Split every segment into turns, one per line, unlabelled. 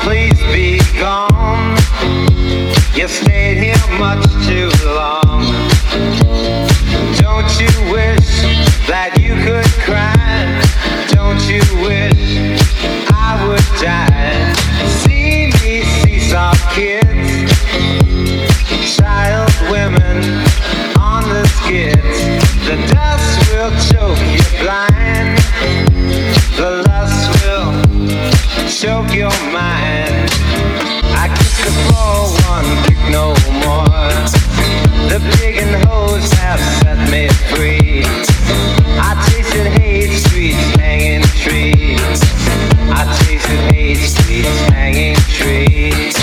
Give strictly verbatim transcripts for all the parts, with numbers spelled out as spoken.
please be gone. You stayed here much too long. Don't you wish that you could cry? Don't you wish I would die? See me, see some kids, child women on the skids. The dust will choke you blind. The lust will choke your mind. I kiss the floor, one kick no more. The pig and hose have set me free. I tasted hate streets, hanging trees. I tasted hate streets, hanging trees.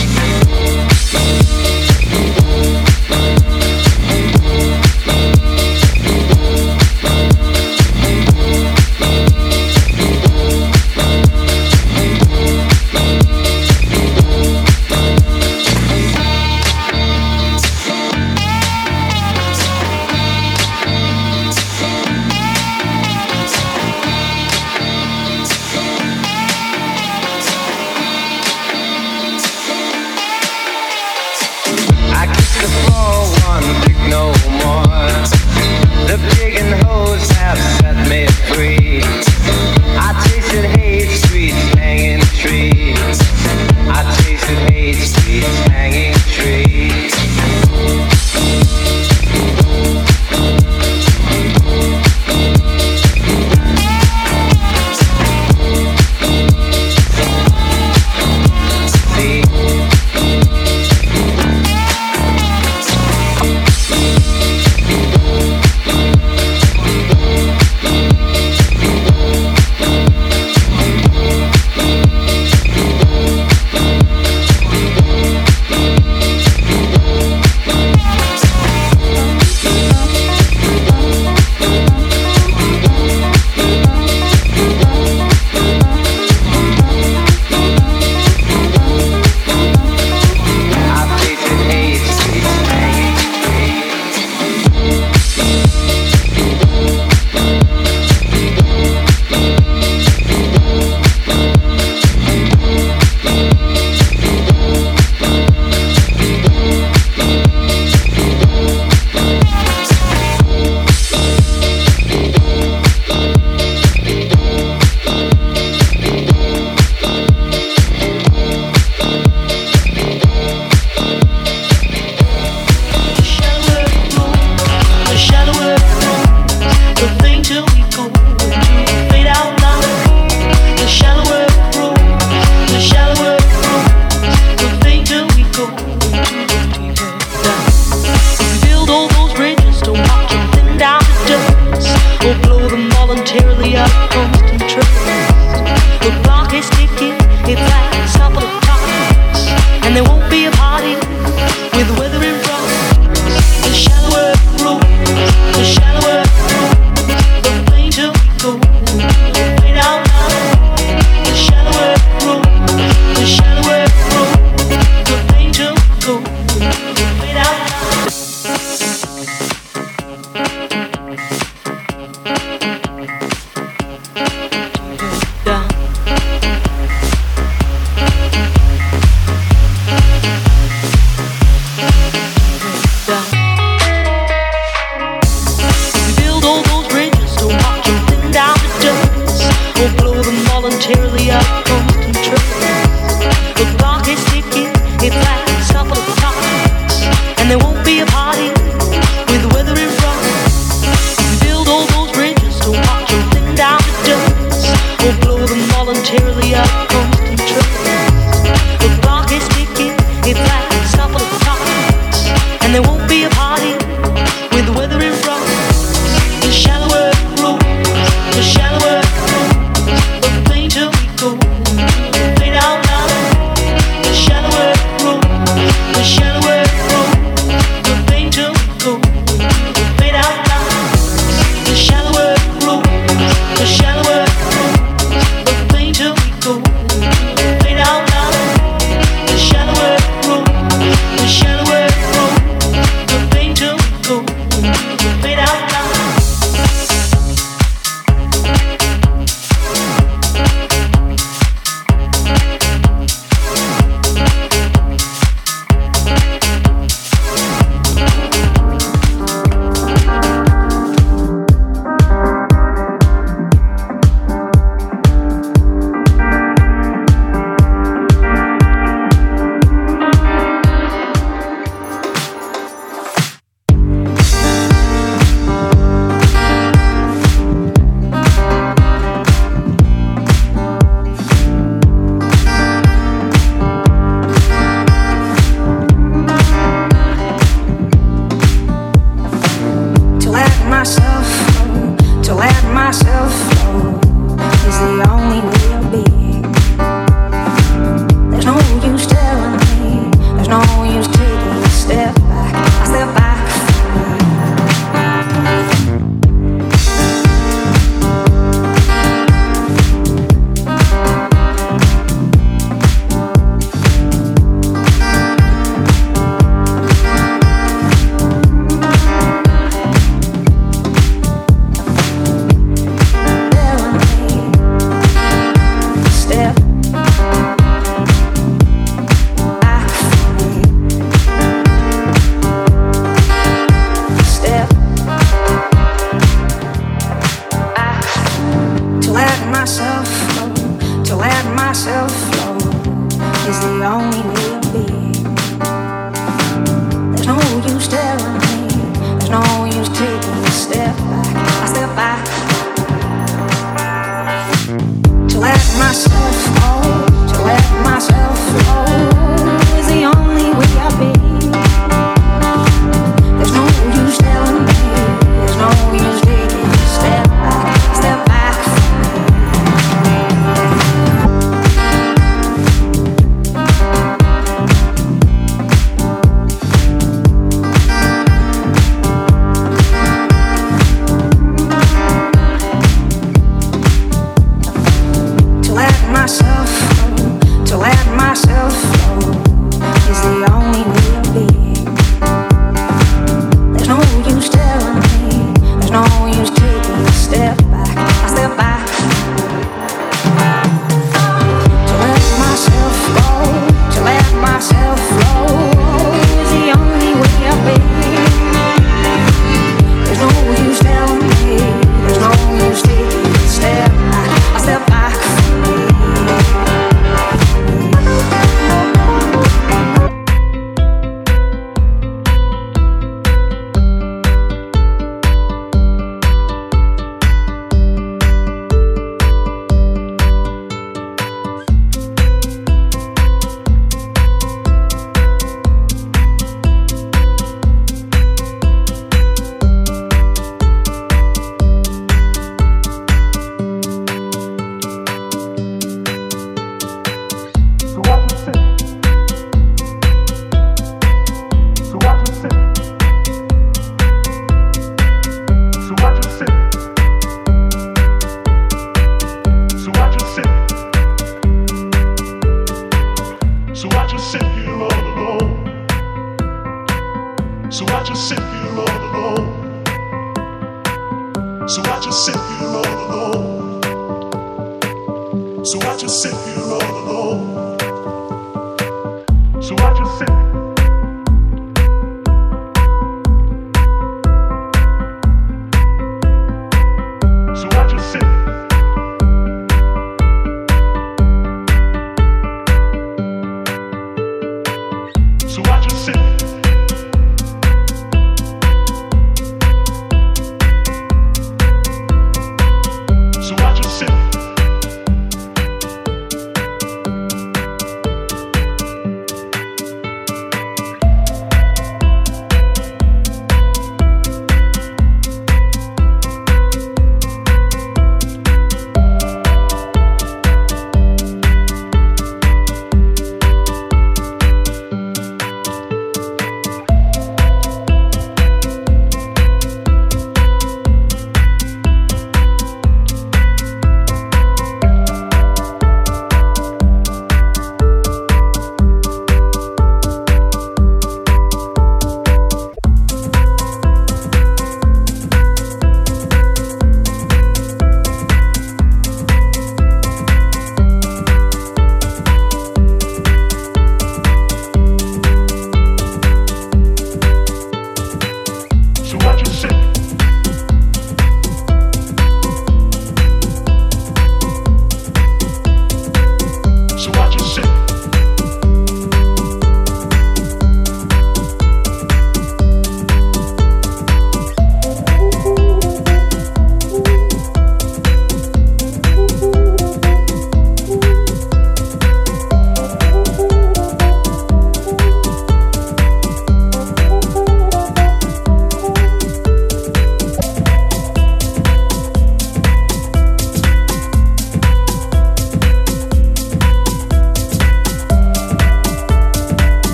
myself flow is the only way to be. There's no use telling me, there's no use taking a step back. I step back to let myself go, to let myself flow is the only way I'll be. There's no use telling me, there's no use taking a step back. I step back.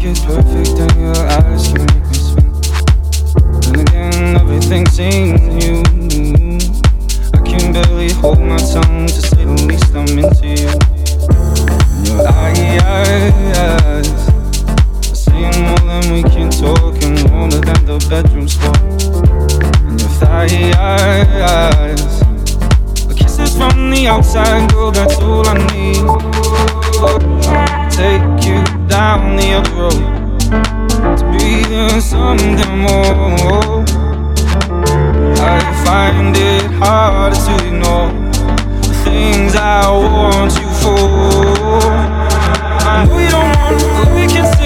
is perfect and your eyes can make me swim. Then again, everything seems new. I can barely hold my tongue, to say the least I'm into you. And your eyes are saying more than we can talk, and older than the bedroom's floor. And your thighs are kisses from the outside, girl, that's all I need. I'll take you down the other road to be something more. I find it harder to ignore the things I want you for. I know you don't want, but we can still